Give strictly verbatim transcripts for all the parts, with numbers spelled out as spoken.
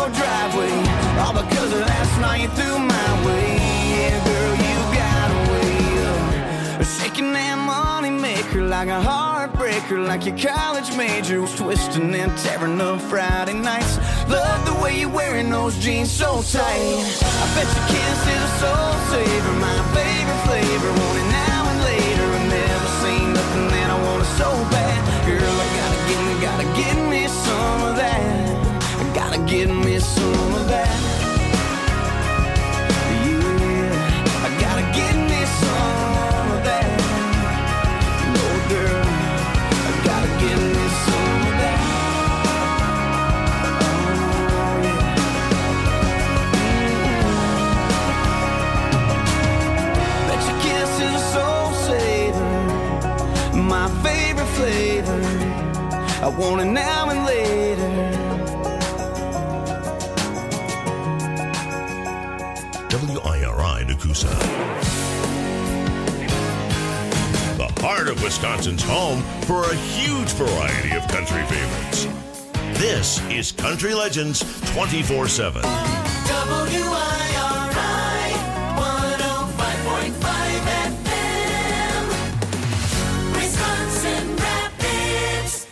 your driveway, all because of last night you threw my way. Yeah, girl, you got a way of shaking that money maker like a heartbreaker, like your college major was twisting and tearing up Friday nights. Love the way you're wearing those jeans so tight. I bet your kiss is a soul saver, my favorite flavor. Want it now and later. I've never seen nothing that I want it so bad. Girl, I gotta get me, gotta get me some of that. I gotta get me some of that. Yeah, I gotta get me some of that. No, girl, I gotta get me some of that. Oh, yeah. Mm-hmm. Bet your kiss is a soul saver, my favorite flavor. I want it now and later. W I R I Nakusa. The heart of Wisconsin's home for a huge variety of country favorites. This is Country Legends twenty-four seven. W I R I one oh five point five F M, Wisconsin Rapids.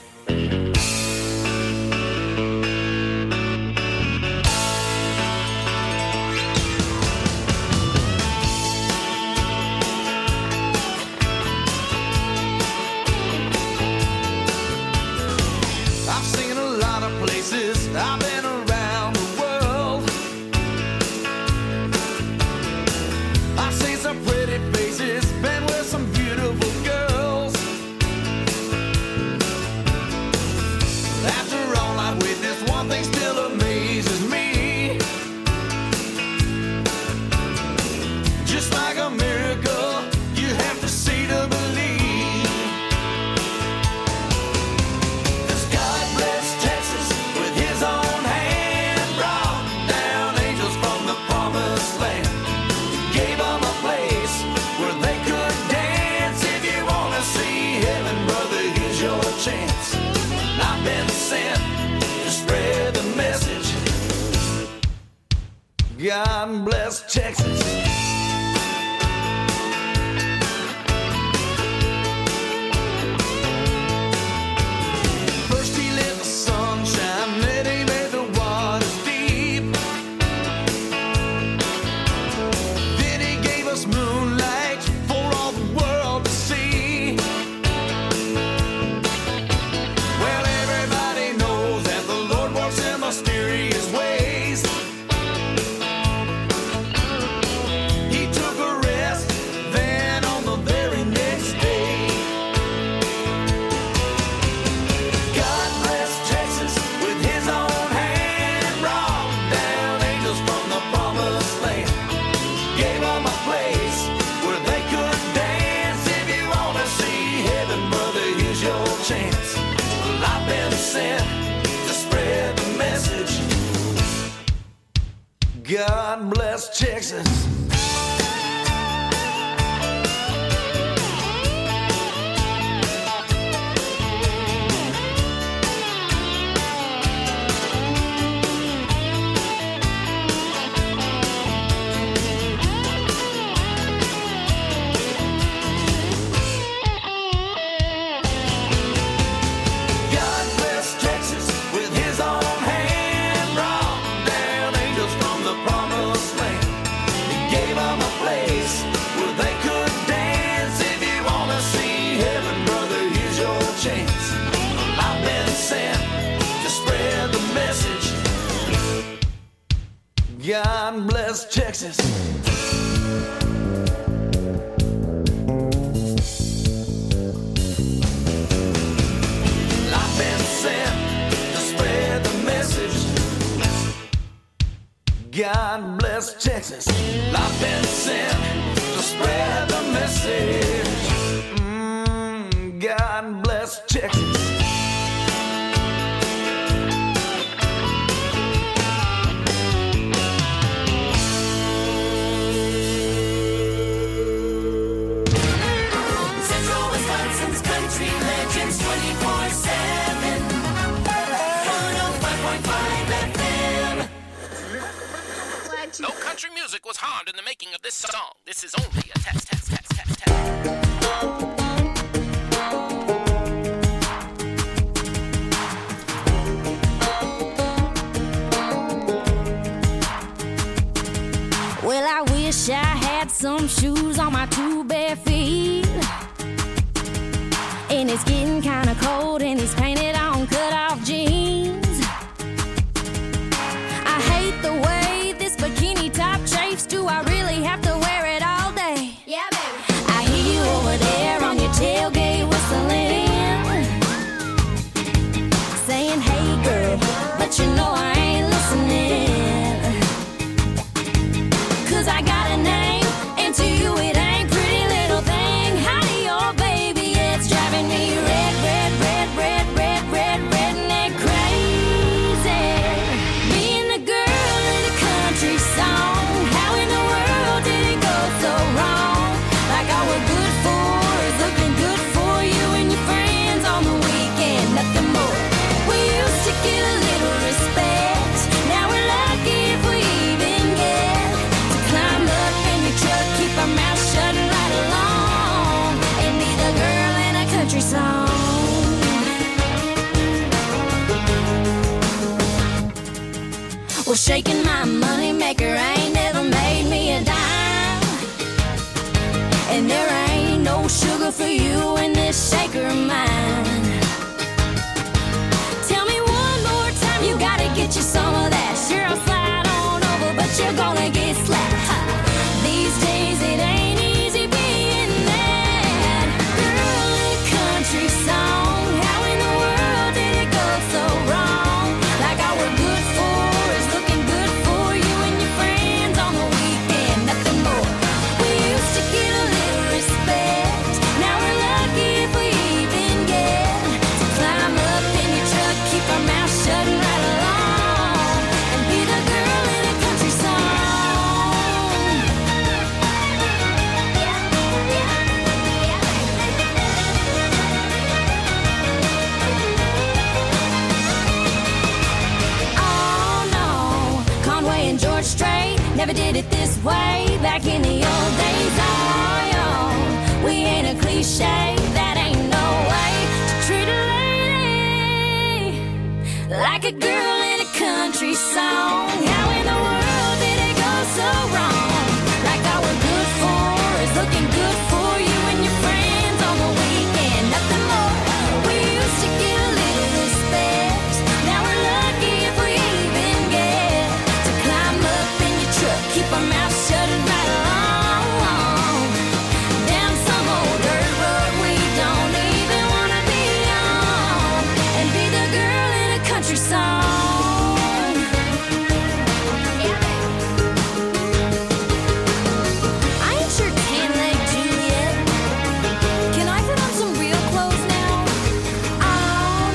I've seen a lot of places, I've been around the world. I've seen some pretty faces, been with some beautiful girls. After all I've witnessed, one thing still amazes me. Just like a miracle, you have to see to believe. 'Cause God bless Texas with his own hand, brought down angels from the promised land. Gave them a place where they could dance. If you wanna see heaven, brother, here's your chance. I've been sent to spread the message. God bless Texas. First he lit the sunshine, then he made the waters deep. Then he gave us moonlight for all the world to see. Well, everybody knows that the Lord works in mysterious ways. He took a rest, then on the very next day. God bless Texas with his own hand, brought down angels from the promised land. Gave them a place where they could dance. If you wanna see heaven, brother, here's your chance. Well, I've been sent to spread the message. God bless Texas. God bless Texas with his own hand, brought down angels from the promised land. He gave them a place where they could dance. If you wanna see heaven, brother, here's your chance. Well, I've been sent to spread the message. God bless Texas. I've been sent to spread the message. God bless Texas. I've been sent to spread the message. Mm, God bless Texas. Central Wisconsin's Country Legends twenty-four seven, one oh five point five F M. bond in the making of this song. This is only a test, test, test, test, test. Well, I wish I had some shoes on my two bare feet. And it's getting kind of cold in these painted on cut-off jeans. I hate the way this bikini top chafes. Do I really have to wear it all day? Yeah, baby. I hear you over there on your tailgate whistling, saying, hey, girl, but you know I ain't listening. Cause I got a name, and to you it ain't pretty little thing. Howdy, oh baby, it's driving me red, red, red, red, red, red, redneck crazy. Being the girl in a country song, how in the world did it go so wrong? Like all we're good for is looking good for you and your friends on the weekend, nothing more. We used to get a little respect, now we're lucky if we even get to climb up in your truck, keep our mouth shut and ride along, and be the girl in a country song. Well, shaking my money maker ain't never made me a dime, and there ain't no sugar for you in this shaker of mine. Tell me one more time, you gotta get you some of that. Sure, I'll slide on over, but you're gonna get slapped. Ha. These days it ain't easy being that girl in a country song. How in the world did it go so wrong? Like all we're good for is looking good for you and your friends on the weekend, nothing more. We used to get a little respect, now we're lucky if we even get to climb up in your truck, keep our mouth shut and ride along, and be the girl in a country song. Oh no, Conway and George Strait never did it this way back in the old days. Oh yo, we ain't a cliche, that ain't no way to treat a lady like a girl in a country song. How in the world did it go so wrong? Like all we're good for is looking good for you and your friends on the weekend, nothing more. We used to get a little respect, now we're lucky if we even get to climb up in your truck, keep our mouth shut and ride along, down some old dirt road we don't even wanna be on, and be the girl in a country song. I ain't sure ten-leg Juliet. Can I put on some real clothes now? Oh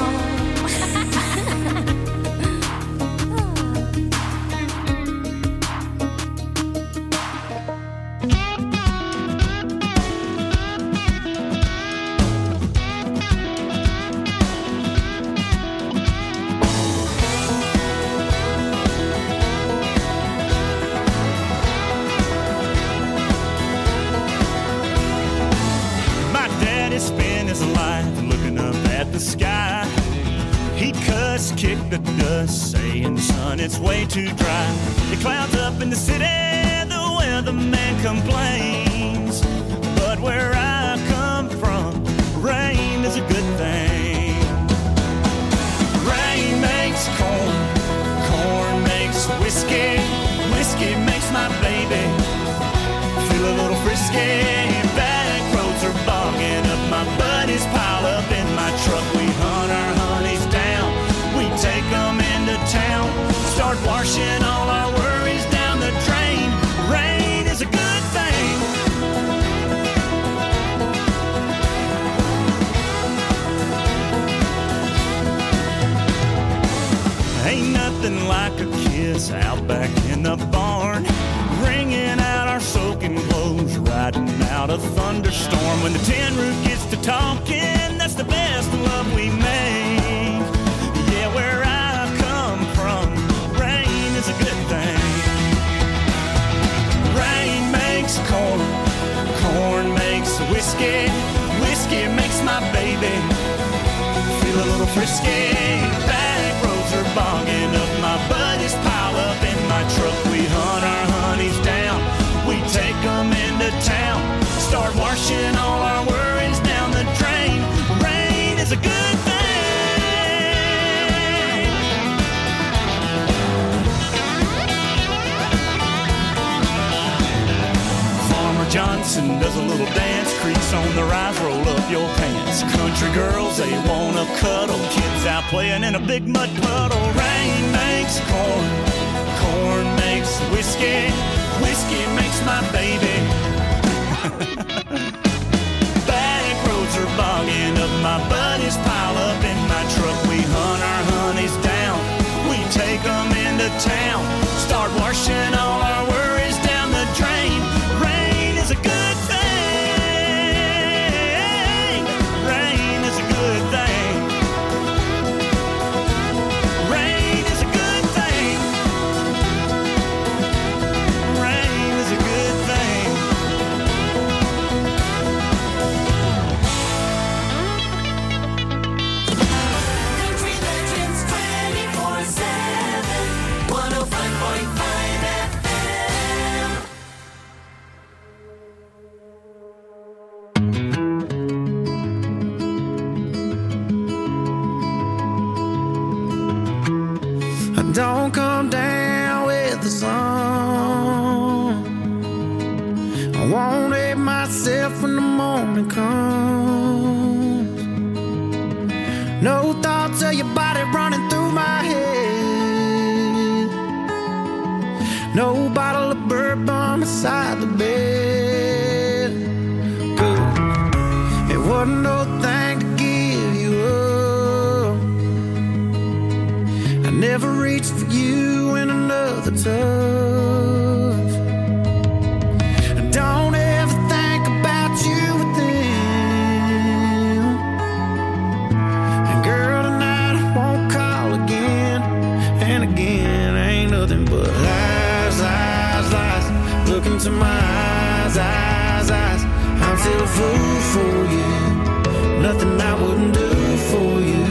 My daddy spent his life looking up at the sky. He'd cuss, kick the dust, saying, son, it's way too dry. It clouds up in the city, the weatherman complains. But where I come from, rain is a good thing. Rain makes corn, corn makes whiskey, whiskey makes my baby feel a little frisky. Back roads are bogging up, my buddies pile up in my truck. We hunt our honeys down, we take them into town, start washing all our worries down the drain. Rain is a good thing. Ain't nothing like a kiss out back in the barn, wringing out our soaking clothes, riding out a thunderstorm. When the tin roof gets to talking, that's the best love we make. Yeah, where I come from, rain is a good thing. frisky. Back roads are bogging up. My buddies pile up in my truck. We hunt our honeys down. We take them into town. Start washing all our worries down the drain. Rain is a good thing. Farmer Johnson does a little dance. Crease on the rise, roll up your pants. Country girls, they wanna cuddle. Kids out playing in a big mud puddle. Rain makes corn, corn makes whiskey, whiskey makes my baby. Back roads are bogging up. My buddies pile up in my truck. We hunt our honeys down. We take them into town. Start washing all our worries down the drain. Rain is a good thing. Rain is a good thing. Rain is a good thing. Rain is a good thing. Country Legends twenty-four seven, one oh five point five F M. I don't come down with the sun. I won't hate myself when the morning comes. No thoughts of your body running through my head. No bottle of bourbon beside the bed. Good. It wasn't no thing to give you up. I never reached for you in another touch. Don't ever think about you with them. And girl, tonight I won't call again. And again, ain't nothing but lies, lies, lies. Look into my eyes, eyes, eyes. I'm still a fool for you. Nothing I wouldn't do for you.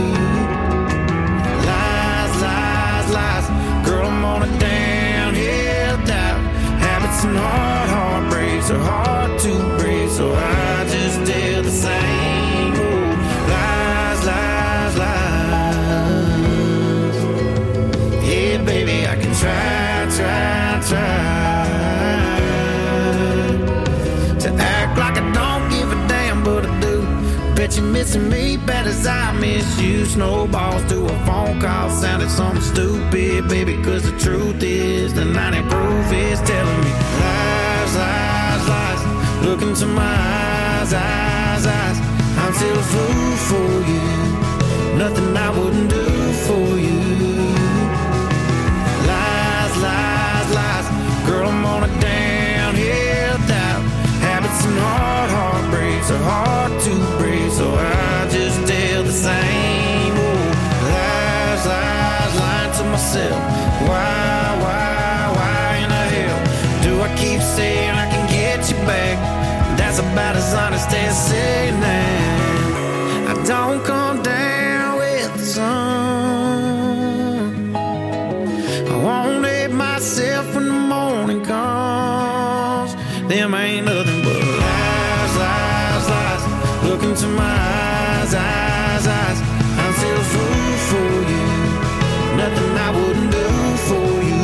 Lies, lies, lies. Girl, I'm on a downhill dive. Habits and hard heartbreaks are hard to break, so I just do the same. Oh, lies, lies, lies. Yeah, baby, I can try, try, try to act like I don't give a damn, but I do. Bet you're missing me bad as I miss you. Snowballs to a phone call sounded something stupid, baby, cause the truth is the ninety proof is telling me lies, lies, lies. Look into my eyes, eyes, eyes. I'm still a fool for you. Nothing I wouldn't do for you. Lies, lies, lies. Girl, I'm on a downhill dive. Habits and hard heartbreaks are hard to break, so I just tell the same. Oh, lies, lies, lying to myself. Why, why, why in the hell do I keep saying I can get you back? That's about as honest as saying that. I don't come down with the sun. I won't hate myself when the morning comes. Them ain't nothing but lies, lies, lies. Look into my eyes, eyes, eyes. I'm still a fool for you. Nothing I wouldn't do for you.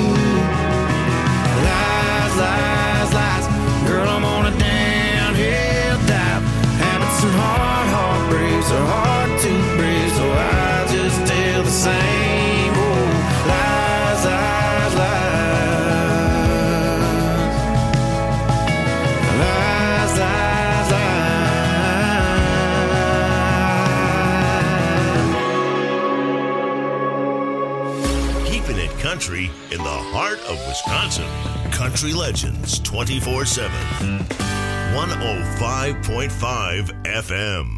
Lies, lies, lies. Girl, I'm on a downhill dive. Habits and hard heartbreaks are hard to break, so I just tell the same. Oh, lies, lies, lies. Lies, lies, lies. Keeping it country in the heart of Wisconsin. Country Legends twenty-four seven. one oh five point five F M.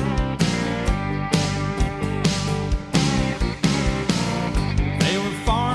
They were far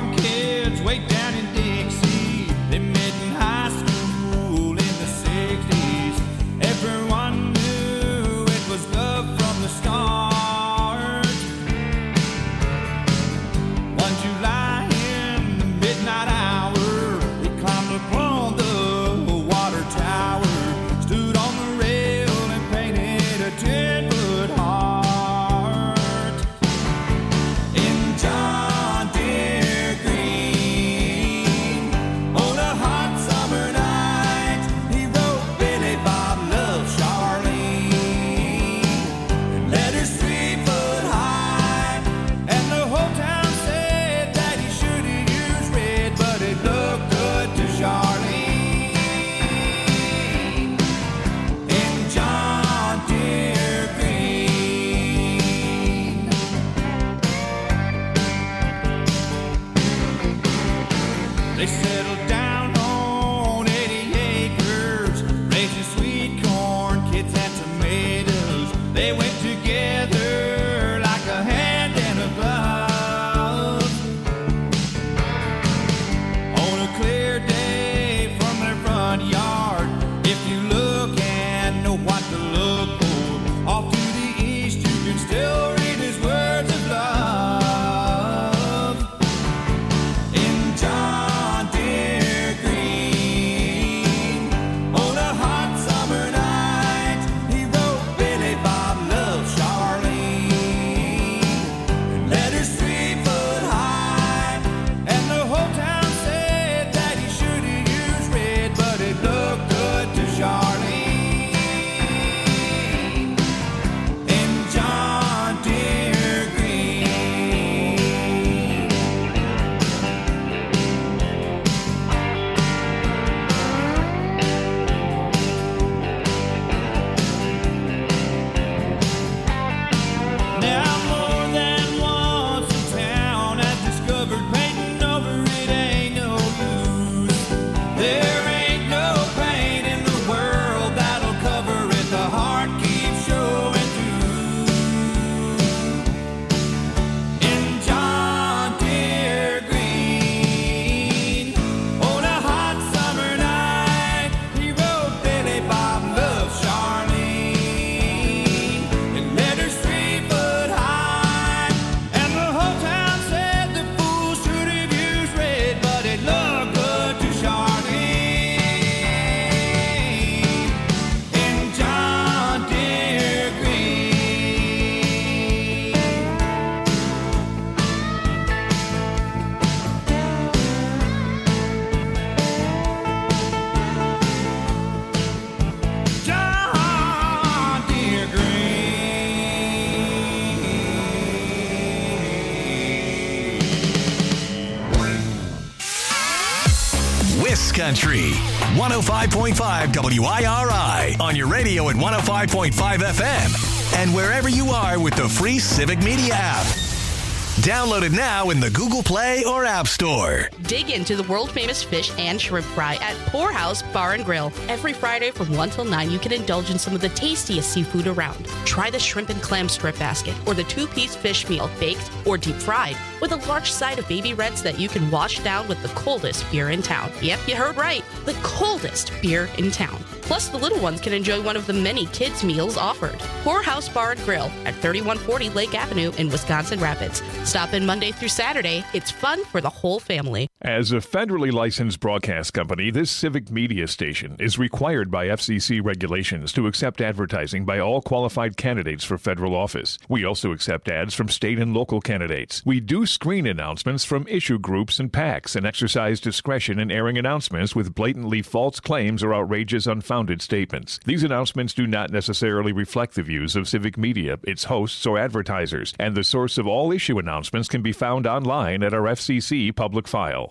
Country. one oh five point five W I R I on your radio at one oh five point five F M and wherever you are with the free Civic Media app. Download it now in the Google Play or App Store. Dig into the world-famous fish and shrimp fry at Poorhouse Bar and Grill. Every Friday from one till nine, you can indulge in some of the tastiest seafood around. Try the shrimp and clam strip basket or the two-piece fish meal, baked or deep fried, with a large side of baby reds that you can wash down with the coldest beer in town. Yep, you heard right. The coldest beer in town. Plus, the little ones can enjoy one of the many kids' meals offered. Poorhouse Bar and Grill at thirty-one forty Lake Avenue in Wisconsin Rapids. Stop in Monday through Saturday. It's fun for the whole family. As a federally licensed broadcast company, this Civic Media station is required by F C C regulations to accept advertising by all qualified candidates for federal office. We also accept ads from state and local candidates. We do screen announcements from issue groups and PACs and exercise discretion in airing announcements with blatantly false claims or outrageous, unfounded statements. These announcements do not necessarily reflect the views of Civic Media, its hosts, or advertisers, and the source of all issue announcements can be found online at our F C C public file.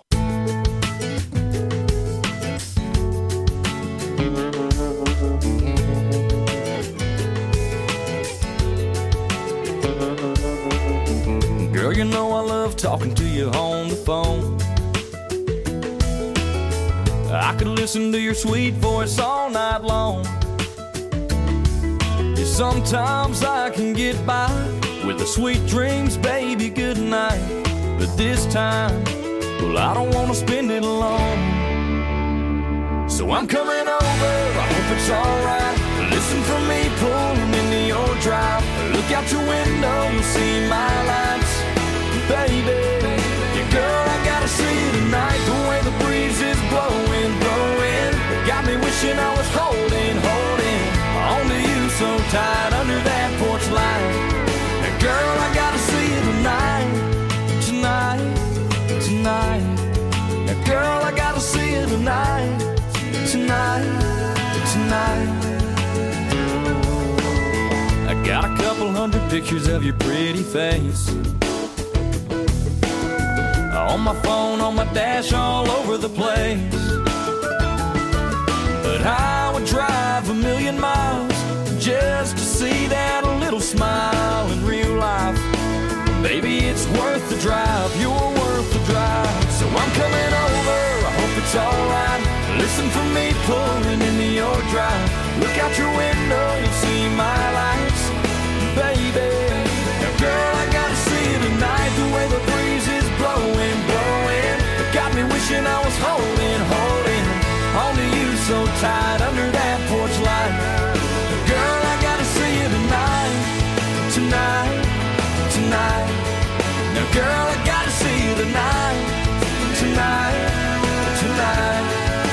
Girl, you know I love talking to you on the phone. I could listen to your sweet voice all night long. Yeah, sometimes I can get by with the sweet dreams, baby, good night. But this time, well, I don't want to spend it alone. So I'm coming over, I hope it's alright. Listen for me pulling into your drive. Look out your window, you'll see my lights. Baby, yeah, girl, I gotta see you tonight. The way the breeze is blowing, blowing, got me wishing I was holding, holding onto you so tight under that porch light. And girl, I gotta see you tonight, tonight, tonight. Now, girl, I gotta see you tonight, tonight, tonight. I got a couple hundred pictures of your pretty face on my phone, on my dash, all over the place. But I would drive a million miles just to see that little smile in real life. Baby, it's worth the drive, you're worth the drive. So I'm coming over, I hope it's alright. Listen for me pulling into your drive. Look out your window, you'll see my lights. Baby, now girl, I gotta see you tonight. The way the breeze is blowing, blowing, got me wishing I was holding, holding onto you so tight under that porch light. Girl, I gotta see you tonight, tonight, tonight. Now girl, I gotta see you tonight, tonight, tonight.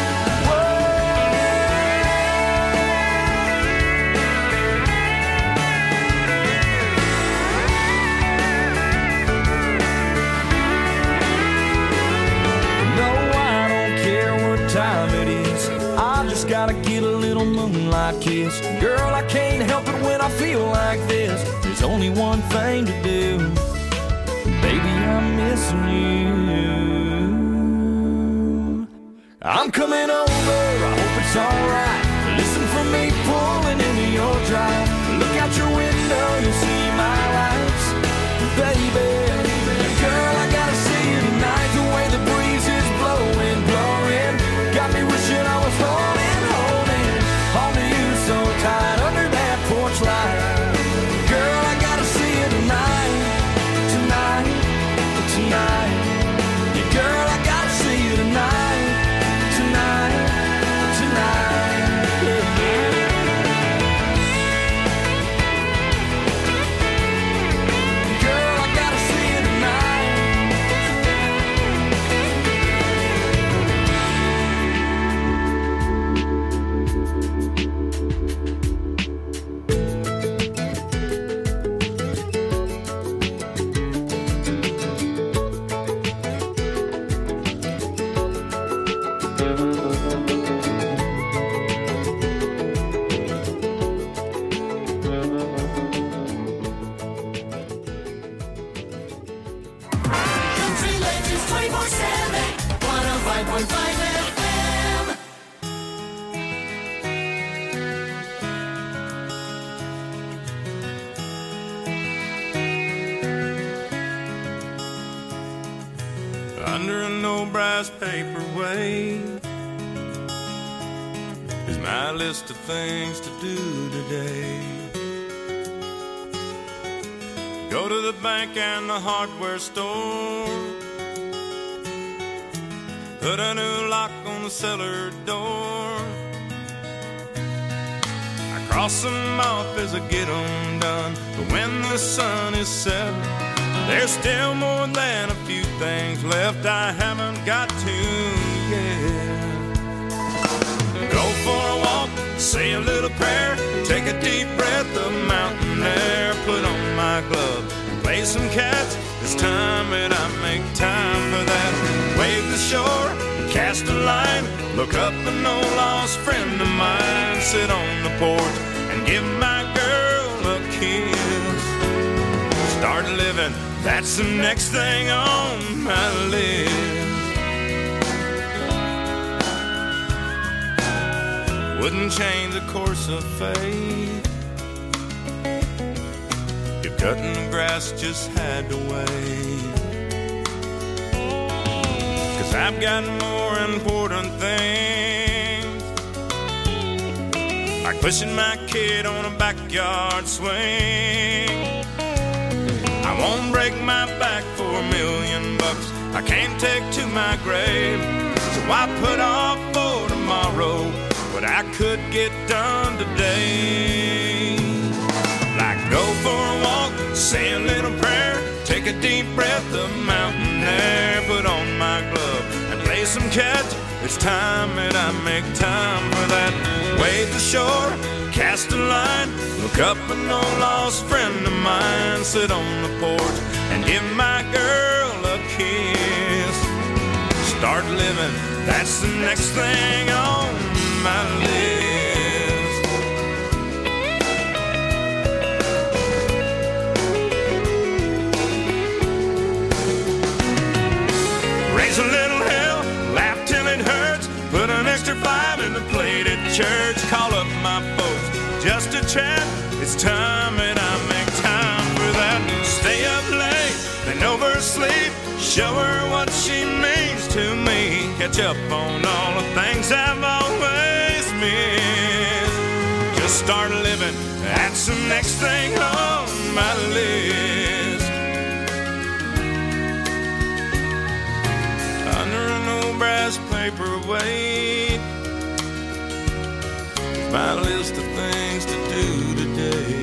Gotta get a little moonlight kiss. Girl, I can't help it when I feel like this. There's only one thing to do. Baby, I'm missing you. I'm coming over, I hope it's alright. Listen for me pulling into your drive. Look out your window, you'll see my lights. Baby, girl, I gotta see you tonight. The way the breeze is blowing, blowing, got me wishing I was holding so tight under that porch light. Girl, I gotta see you tonight, tonight, tonight. Yeah, girl, I gotta see you tonight, tonight, tonight. Yeah. Girl, I gotta see you tonight. Country Legends twenty-four seven, one oh five point five F M. old brass paperweight is my list of things to do today. Go to the bank and the hardware store, put a new lock on the cellar door. I cross them off as I get them done, but when the sun is set, there's still more than a few things left I haven't got to yet. Go for a walk, say a little prayer, take a deep breath of mountain air, put on my glove, play some catch. It's time that I make time for that. Wave the shore, cast a line, look up an old lost friend of mine, sit on the porch and give my girl a kiss. Start living, that's the next thing on my list. Wouldn't change the course of fate if cutting the grass just had to wait. 'Cause I've got more important things, like pushing my kid on a backyard swing. I won't break my back for a million bucks I can't take to my grave. So I put off for tomorrow what I could get done today. Like go for a walk, say a little prayer, take a deep breath of mountain air, put on my glove and play some catch. It's time that I make time for that. Wave the shore, cast a line, look up an old lost friend of mine, sit on the porch and give my girl a kiss. Start living, that's the next thing on my list. Raise a little hell, laugh till it hurts, put an extra five in the plate at church, call up my folks just to chat. It's time that I make time for that. Stay up late, then oversleep, show her what she means to me, catch up on all the things I've always missed. Just start living, that's the next thing on my list. Under an old brass paperweight, my list of things to do today.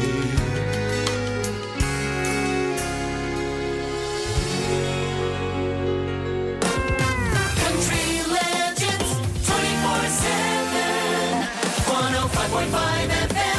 Country Legends twenty-four seven, one oh five point five F M.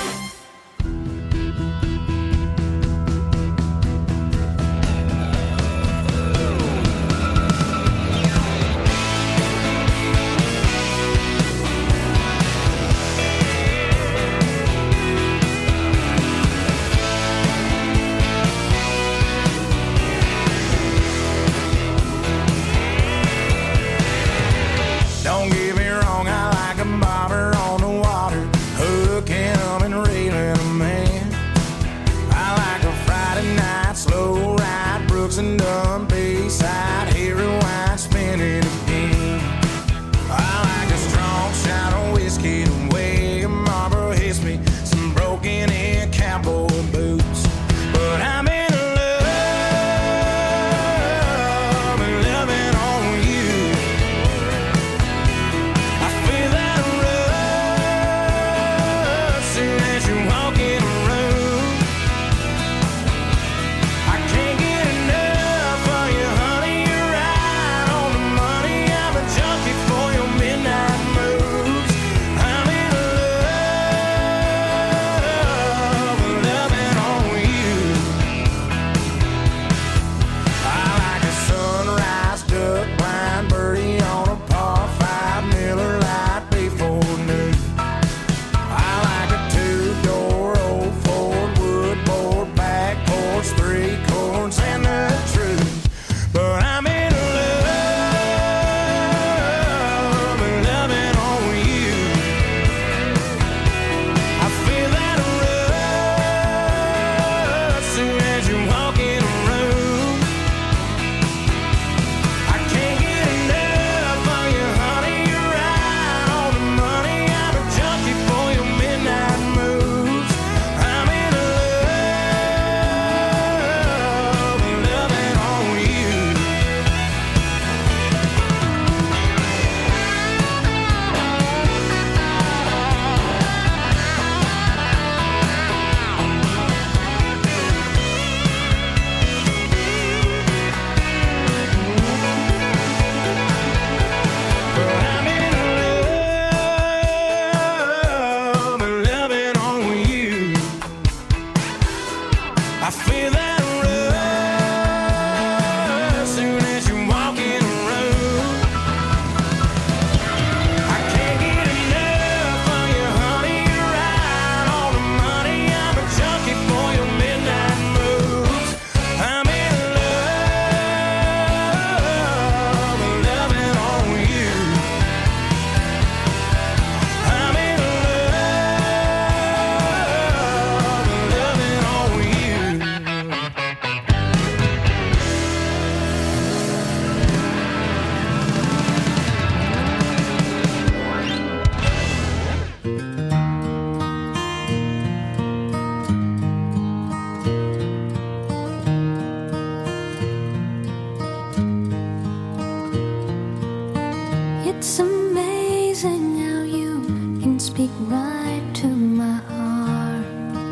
amazing how you can speak right to my heart.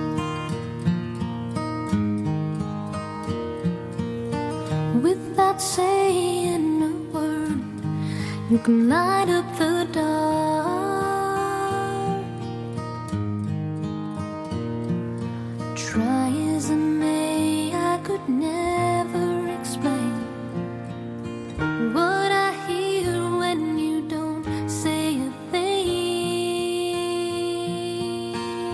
Without saying a word, you can light up the dark. Try as I may, I could never explain what I hear when you don't say a thing.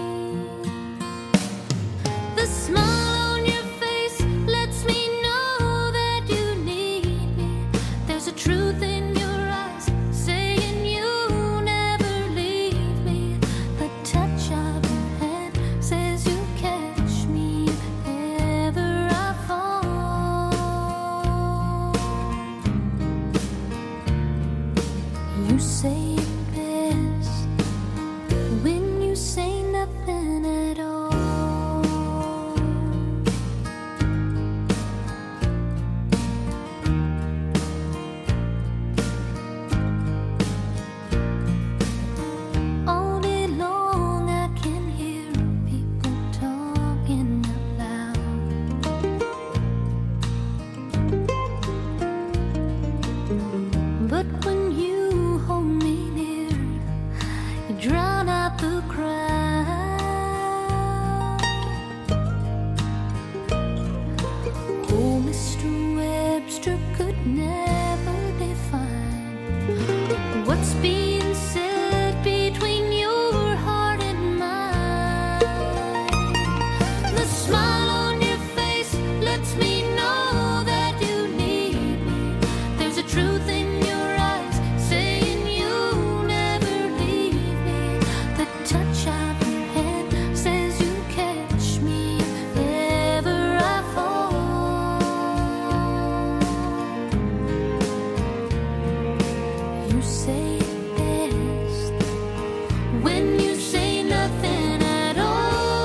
The smile on your face lets me know that you need me. There's a truth in your eyes saying you never leave me. The touch of your hand says you catch me if ever I fall. You say it best when you say nothing at all. All day long I can hear people talking out loud. But when you hold me near, you drown out the crowd. Oh, Mister Webster could never define what's being said between your heart and mine. The smile on your face lets me know that you need me. There's a truth in your eyes saying you never leave me. The touch of your hand says you catch me if ever I fall. You say it best when you say nothing at all.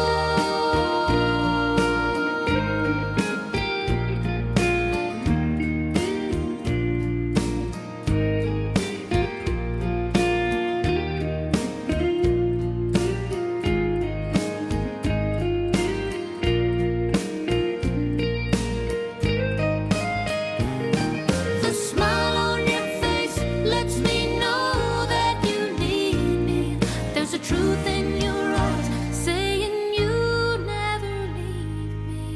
The smile on your face lets me know that you need me. There's a truth in your eyes saying you never leave me.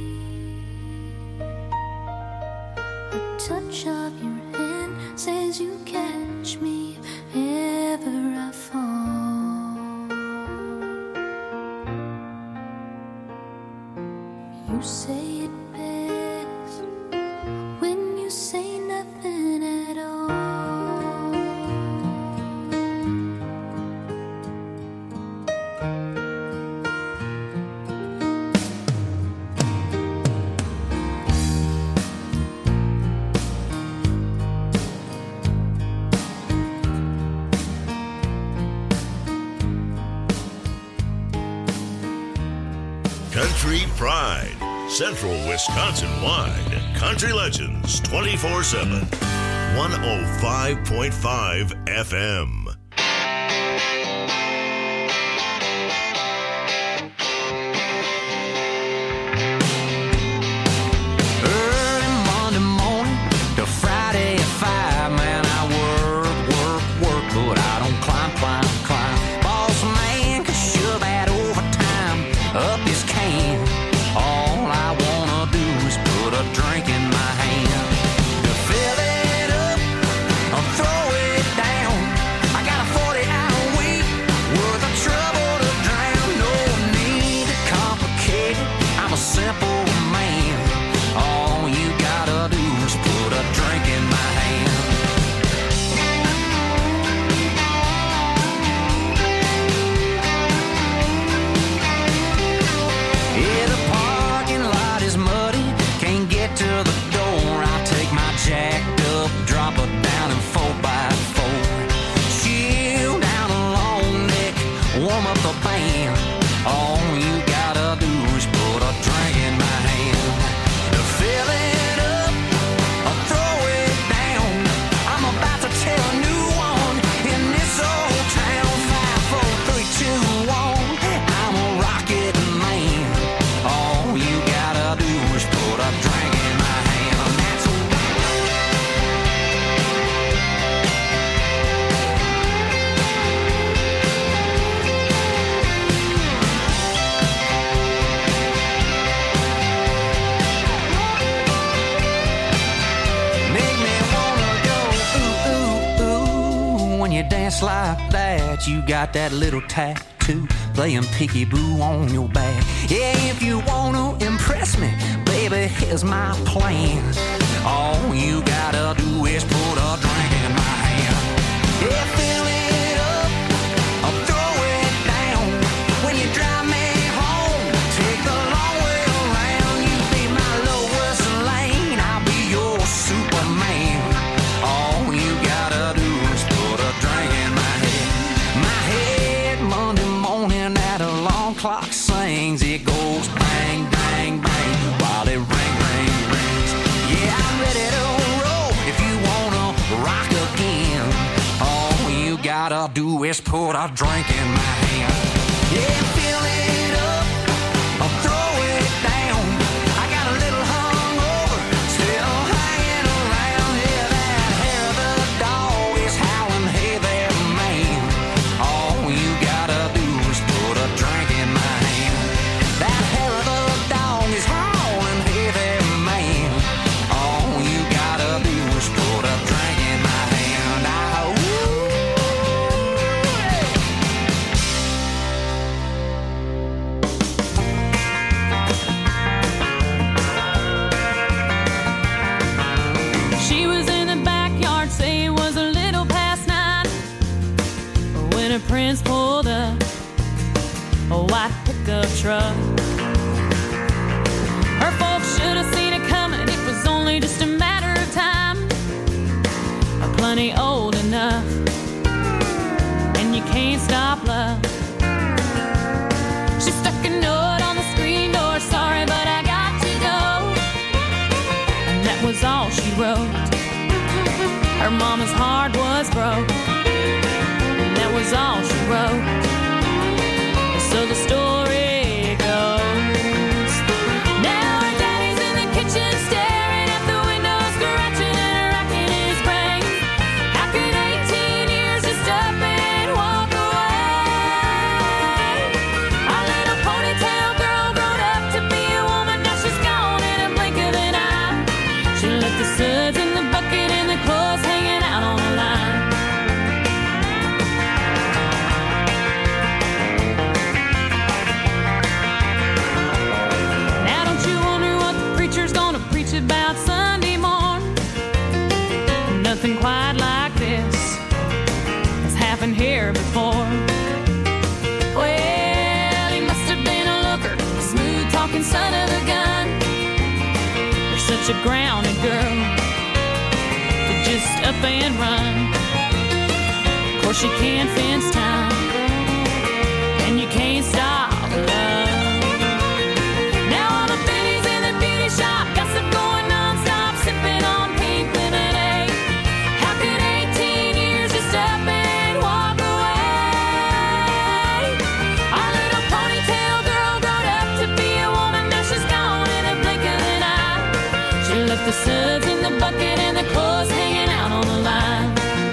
A touch of your hand says you catch me if ever I fall. You say it best when you say nothing at all. Country Pride, Central Wisconsin wide. Country Legends twenty-four seven. one oh five point five F M. Early Monday morning to Friday at five, man, I work, work, work, but I don't climb, climb, climb. Boss man can shove that overtime up his can. All I wanna do is put a drink in my hand. To fill it up or throw it down, I got that you got that little tattoo playing peekaboo on your back. Yeah, if you wanna impress me, baby, here's my plan. All you gotta do is put a drink in my hand. Yeah, fill it up, or throw it down. When you drive me home, take the long way around. You be my lowest lane, I'll be your Superman. All you gotta do is put a drink in my head. My head Monday morning at alarm clock sings. It goes bang, bang, bang while it ring, ring, rings. Yeah, I'm ready to roll if you wanna rock again. All you gotta do is put a drink in my hand. Yeah, fill it up or throw it down. I got a little hungover, still hanging around. Yeah, that hair of the dog is howling, hey there, man. All you gotta do is put a drink in my hand. That hair of the dog is howling, hey there, man. All you gotta do is put a drink in my hand. Ah, She was in the backyard, say it was a little past nine, when her prince pulled up a white pickup truck. Her folks should have seen it coming, it was only just a matter of time. Plenty old enough, and you can't stop love. She stuck a note on the screen door, sorry, but I got to go. And that was all she wrote. Her mama's heart was broke, and that was all she wrote. So the story goes. Now her daddy's in the kitchen staring at the window, scratching and racking his brain. How could eighteen years just up and walk away? Our little ponytail girl grown up to be a woman, now she's gone in a blink of an eye. She left the suds in the bucket and the clothes hanging out on the line. Now don't you wonder what the preacher's gonna preach about Sunday morn? Nothing quite like this has happened here before. Well, he must have been a looker, a smooth talking son of a gun. You're such a grounded girl to just up and run. Of course you can't fence time, and you can't stop love. Now all the pennies in the beauty shop, gossip going non-stop, sipping on pink lemonade. How could eighteen years just up and walk away? Our little ponytail girl grown up to be a woman, now she's gone in a blink of an eye. She left the suds in the bucket and the clothes hanging out on the line.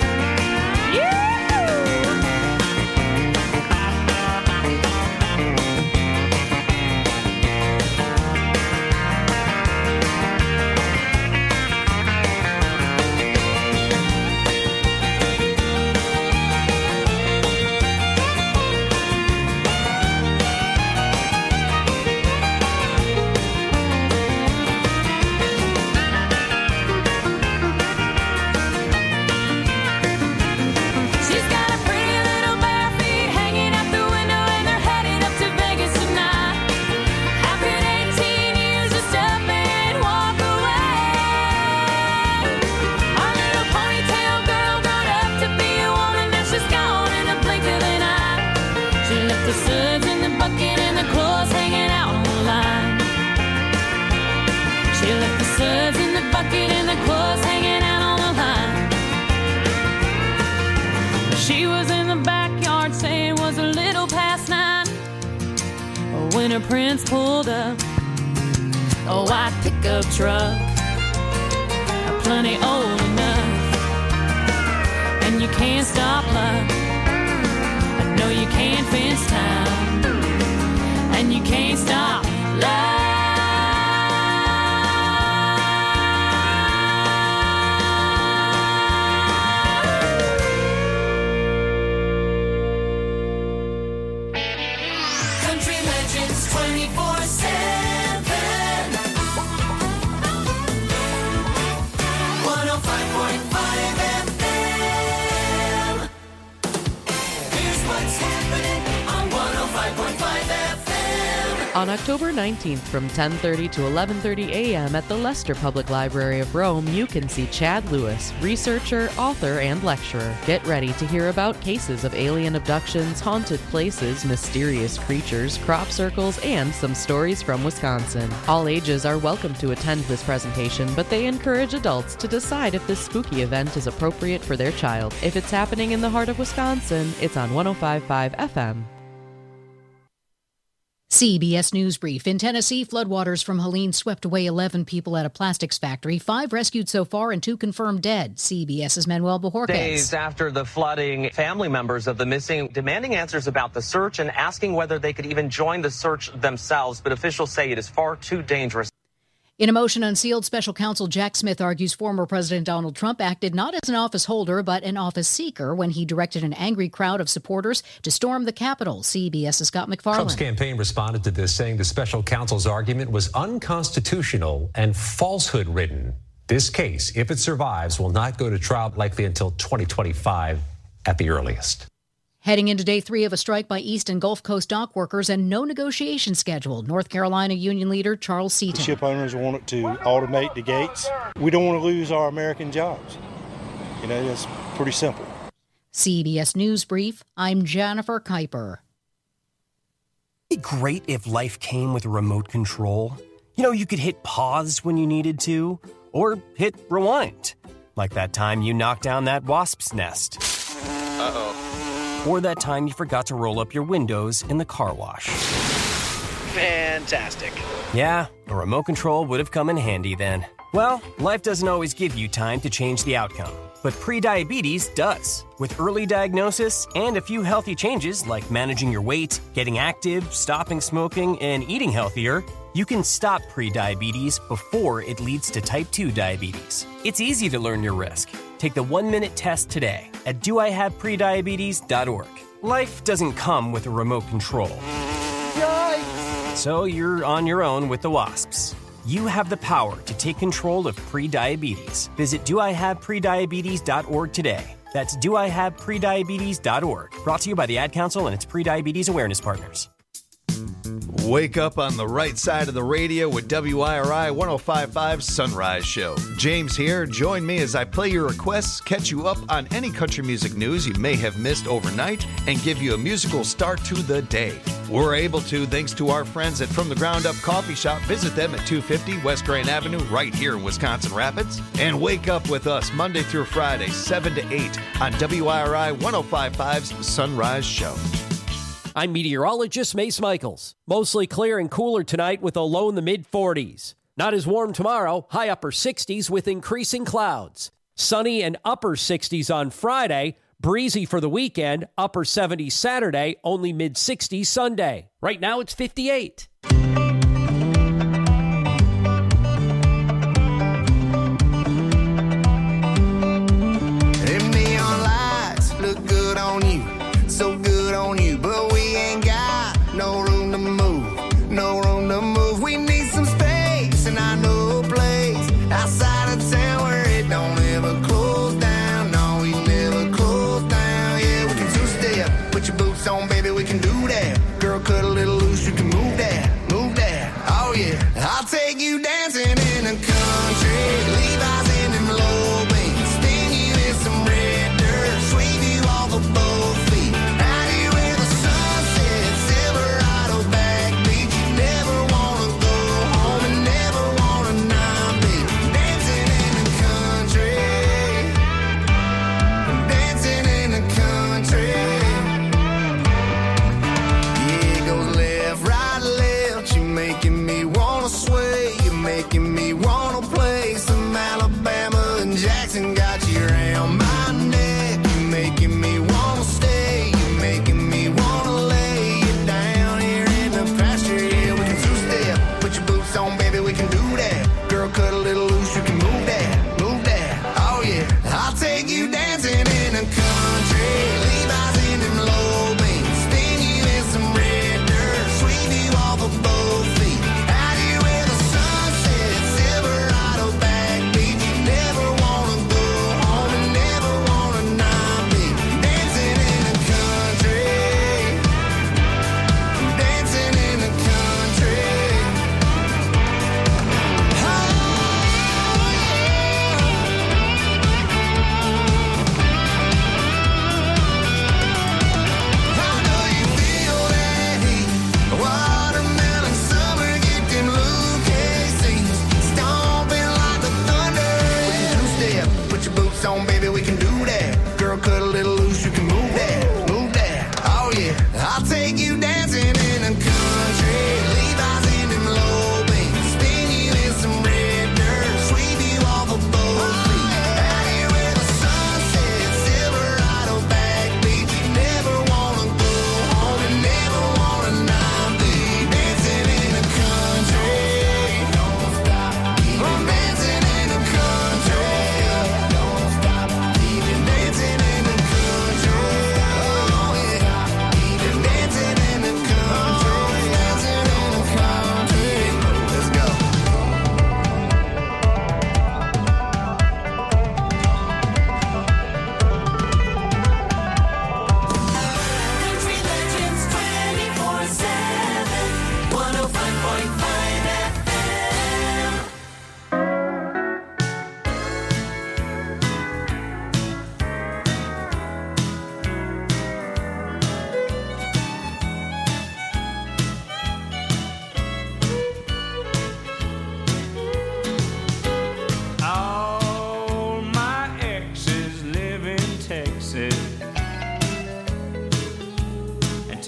She's got a pretty little bare feet hanging out the window, and they're headed up to Vegas tonight. How could eighteen years just up and walk away? Our little ponytail girl grown up to be a woman, now she's gone in a blink of an eye. She left the suds in the bucket and the clothes hanging out on the line. She left the suds in the bucket and the clothes hanging out on the line. She was in the backyard saying it was a little past nine, when her prince pulled up a white pickup truck, plenty old enough, and you can't stop love. I know you can't fence time, and you can't stop love. Country Legends twenty-four seven. one oh five point five F M. Here's what's happening on one oh five point five F M. On October nineteenth from ten thirty to eleven thirty a.m. at the Leicester Public Library of Rome, you can see Chad Lewis, researcher, author, and lecturer. Get ready to hear about cases of alien abductions, haunted places, mysterious creatures, crop circles, and some stories from Wisconsin. All ages are welcome to attend this presentation, but they encourage adults to decide if this spooky event is appropriate for their child. If it's happening in the heart of Wisconsin, it's on one oh five point five F M. C B S News Brief. In Tennessee, floodwaters from Helene swept away eleven people at a plastics factory. Five rescued so far and two confirmed dead. CBS's Manuel Bojorquez. Days after the flooding, family members of the missing demanding answers about the search and asking whether they could even join the search themselves. But officials say it is far too dangerous. In a motion unsealed, special counsel Jack Smith argues former President Donald Trump acted not as an office holder but an office seeker when he directed an angry crowd of supporters to storm the Capitol. CBS's Scott McFarland. Trump's campaign responded to this, saying the special counsel's argument was unconstitutional and falsehood-ridden. This case, if it survives, will not go to trial likely until twenty twenty-five at the earliest. Heading into day three of a strike by East and Gulf Coast dock workers and no negotiation scheduled. North Carolina union leader Charles Seaton. The ship owners want it to automate the gates. We don't want to lose our American jobs. You know, that's pretty simple. C B S News Brief, I'm Jennifer Kuiper. It'd be great if life came with a remote control. You know, you could hit pause when you needed to, or hit rewind. Like that time you knocked down that wasp's nest. Uh-oh. Or that time you forgot to roll up your windows in the car wash. Fantastic. Yeah, a remote control would have come in handy then. Well, life doesn't always give you time to change the outcome, but prediabetes does. With early diagnosis and a few healthy changes like managing your weight, getting active, stopping smoking, and eating healthier, you can stop prediabetes before it leads to type two diabetes. It's easy to learn your risk. Take the one-minute test today at do I have prediabetes dot org. Life doesn't come with a remote control. Yikes! So you're on your own with the wasps. You have the power to take control of prediabetes. Visit do I have prediabetes dot org today. That's do I have prediabetes dot org. Brought to you by the Ad Council and its Prediabetes Awareness Partners. Wake up on the right side of the radio with W I R I one oh five point five Sunrise Show. James here. Join me as I play your requests, catch you up on any country music news you may have missed overnight, and give you a musical start to the day. We're able to thanks to our friends at From the Ground Up Coffee Shop. Visit them at two fifty West Grand Avenue right here in Wisconsin Rapids. And wake up with us Monday through Friday, seven to eight on W I R I one oh five point five's Sunrise Show. I'm meteorologist Mace Michaels. Mostly clear and cooler tonight with a low in the mid forties. Not as warm tomorrow, high upper sixties with increasing clouds. Sunny and upper sixties on Friday, breezy for the weekend, upper seventies Saturday, only mid sixties Sunday. Right now it's fifty-eight. Them neon lights look good on you, so good on you, but we ain't got no room to move, no room to move. We need some space, and I know a place outside of town where it don't ever close down. No, we never close down. Yeah, we can two-step, put your boots on, baby, we can do that. Girl, cut a little loose, you can move that, move that. Oh yeah, I'll take you dancing in the country, Levi's in them low beams, spin you in some red dirt, sweep you off of both feet. Out here where the sun sets, Silverado backbeat. You never wanna go home and never wanna not be dancing in the country, dancing in the country. Yeah, it goes left.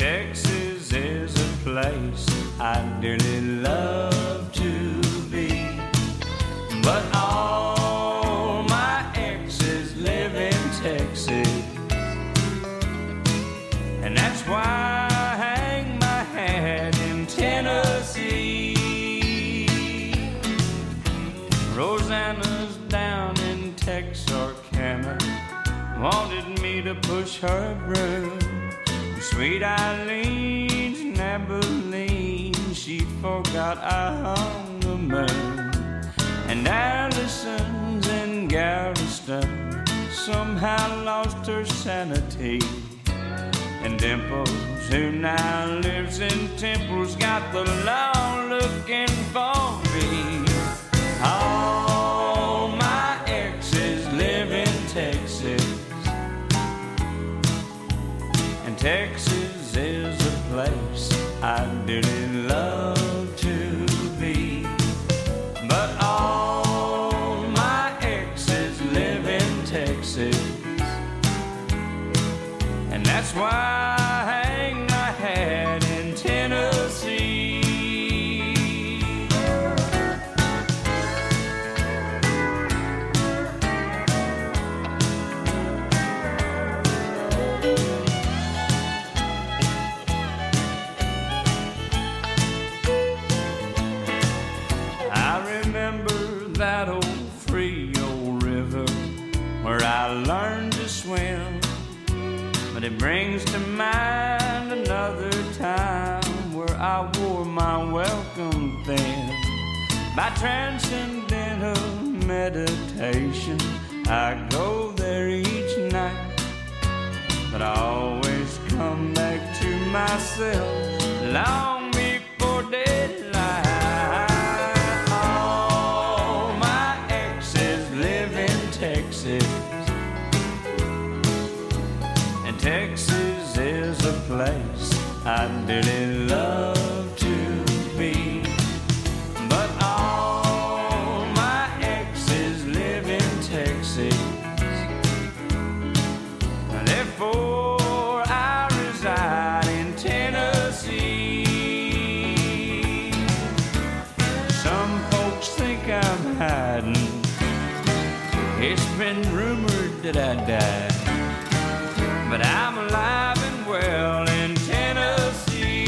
Texas is a place I'd dearly love to be, but all my exes live in Texas, and that's why I hang my hat in Tennessee. Rosanna's down in Texarkana, wanted me to push her broom. Sweet Eileen's in Abilene, she forgot I hung the moon. And Allison's in Galveston, somehow lost her sanity. And Dimples, who now lives in Temple's, got the law looking for me. All my exes live in Texas, and Texas is a place I'd dearly love to be. But all my exes live in Texas, and that's why I hang my hat in Tennessee. That old free old river where I learned to swim, but it brings to mind another time where I wore my welcome thin. By transcendental meditation, I go there each night, but I always come back to myself long before daylight. Texas, and Texas is a place I'd dearly love to be. But all my exes live in Texas, therefore I reside in Tennessee. Some folks think I'm hiding, it's been rumored that I died, but I'm alive and well in Tennessee.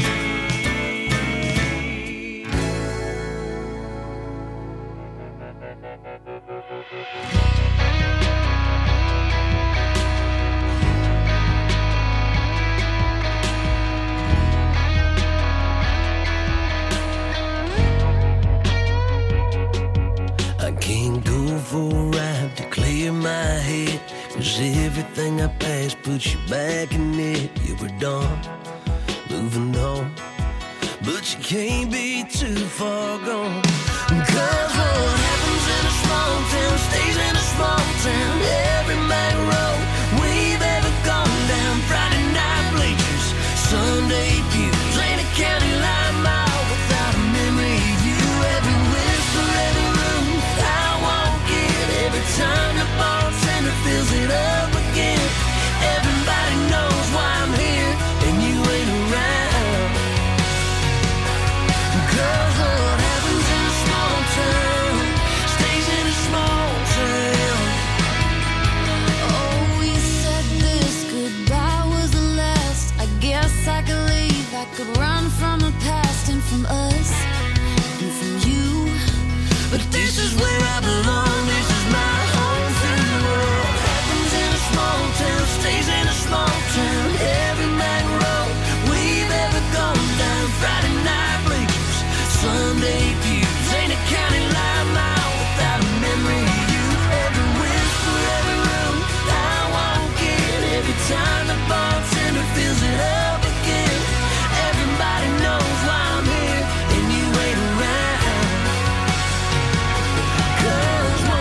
I can't go for a ride to clear my head, 'cause everything I passed puts you back in it. You were done, moving on, but you can't be too far gone. 'Cause what happens in a small town stays in a small town. Every back road we've ever gone down, Friday night bleachers, Sunday pews, ain't a county line mile without a memory of you. Every whisper, every room I walk in, every time the bartender fills it up again. Everybody knows why I'm here and you ain't around. 'Cause what happens in a small town stays in a small town. Oh, you said this goodbye was the last. I guess I could leave, I could run from the past and from us and from you. But this is where I belong, this is my home free world. Happens in a small town, stays in a small town. Every back road we've ever gone down, Friday night bleachers, Sunday pews, ain't a county line mile without a memory of you. Every whisper, every room I walk in, every time the bartender fills it up again. Everybody knows why I'm here and you ain't around. 'Cause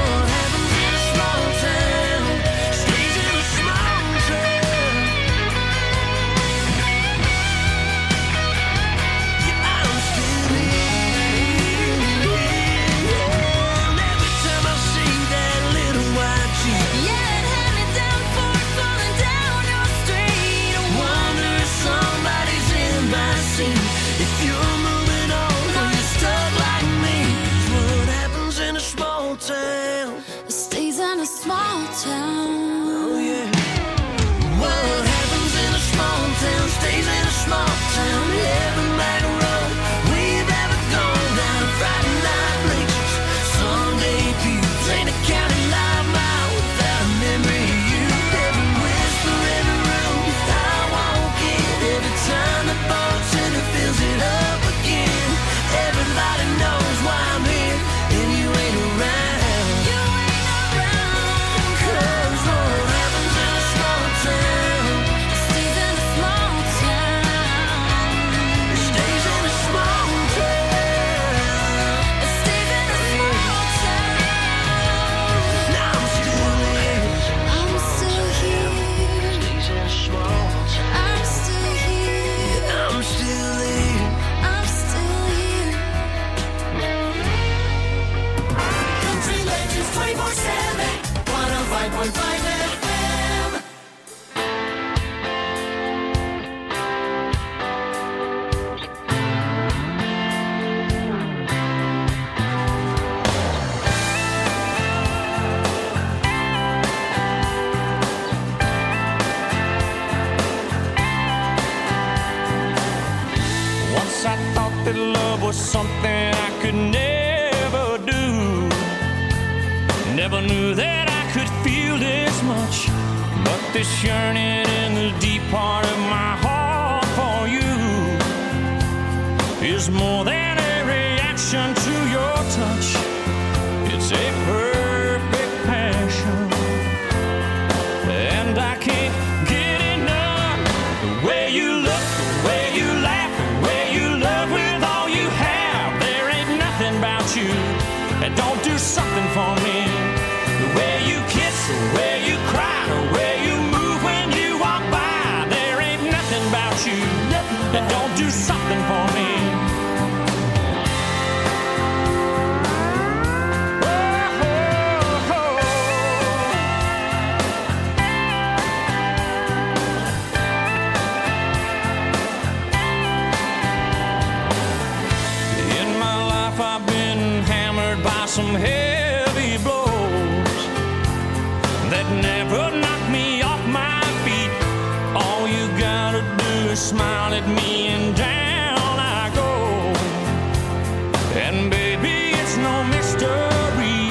once I thought that love was something I could never do. Never knew that I could feel this much, but this yearning in the deep part of my heart for you is more than a reaction to your touch. It's a perfect passion, and I can't get enough. The way you look, the way you laugh, the way you love with all you have. There ain't nothing about you that don't do something for me. The way you kiss, the way you cry, the way you move when you walk by. There ain't nothing about you that don't do something for me. Some heavy blows that never knock me off my feet. All you gotta do is smile at me and down I go. And baby, it's no mystery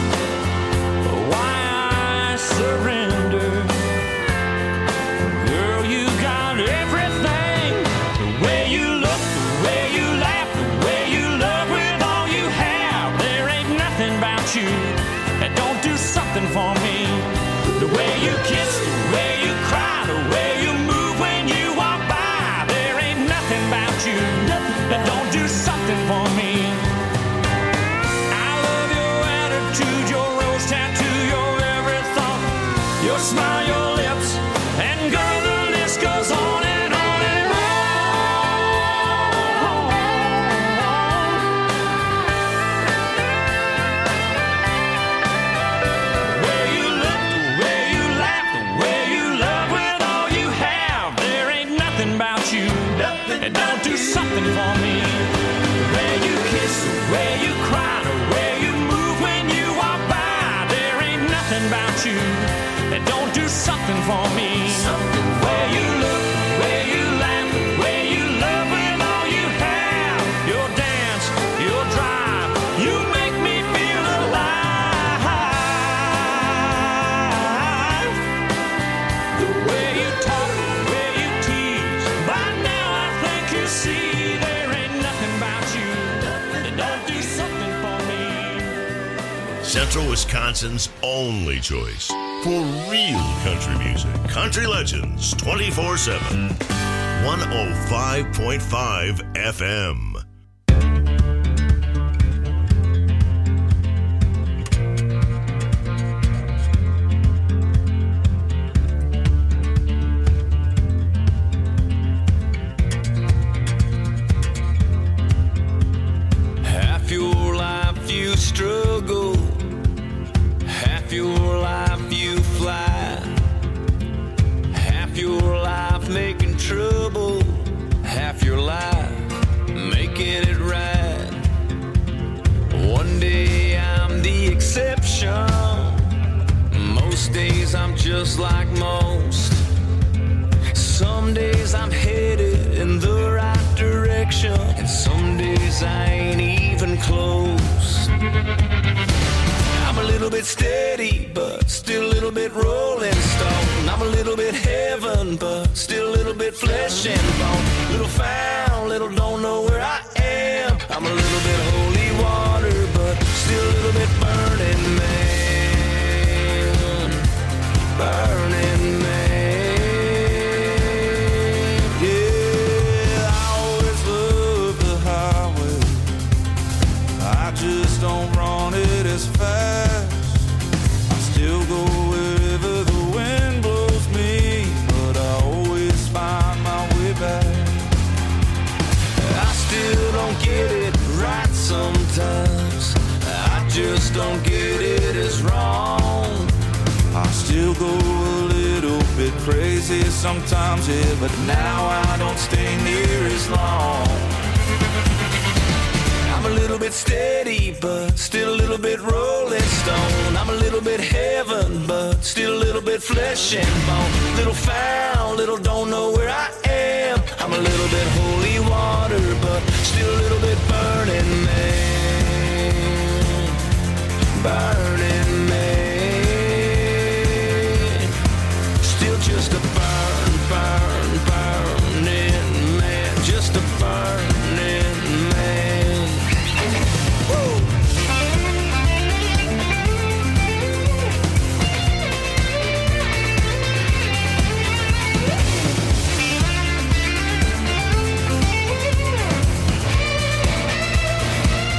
why I surrender. Girl, you got everything. The way you look, the way you laugh, the way you love with all you have. There ain't nothing about you that don't do something for me. The way you kiss, the way you cry, the way you move when you walk by. There ain't nothing about you that don't do something for me. I love your attitude, your rose tattoo, your every thought, your smile, your lips, and girl, the list goes on and on and on. The way you look, the way you laugh, the way you love with all you have. There ain't nothing about you that don't do something for me. The way you kiss, the way you cry, the way you move when you walk by. There ain't nothing about you that don't do something for me. The way you look, the way you laugh, the way you love with all you have. Your dance, your drive, you make me feel alive. The way you talk, the way you tease. By now I think you see there ain't nothing about you that don't do something for me. Central Wisconsin's only choice for real country music. Country Legends twenty-four seven. one oh five point five F M. Half your life you struggle, half your life you fly, half your life making trouble, half your life making it right. One day I'm the exception, most days I'm just like most. Some days I'm headed in the right direction, and some days I ain't even close. I'm a little bit steady, but still a little bit rolling stone. I'm a little bit heaven, but still a little bit flesh and bone. Little found, little don't know where I am. I'm a little bit holy water, but still a little bit burning man. Burning man. Yeah, I always love the highway. I just don't run it as fast. I still go wherever the wind blows me, but I always find my way back. I still don't get it right sometimes. I just don't get it as wrong. I still go a little bit crazy sometimes, yeah, but now I don't stay near as long. I'm a little bit steady, but still a little bit rolling stone. I'm a little bit heaven, but still a little bit flesh and bone. Little found, little don't know where I am. I'm a little bit holy water, but just a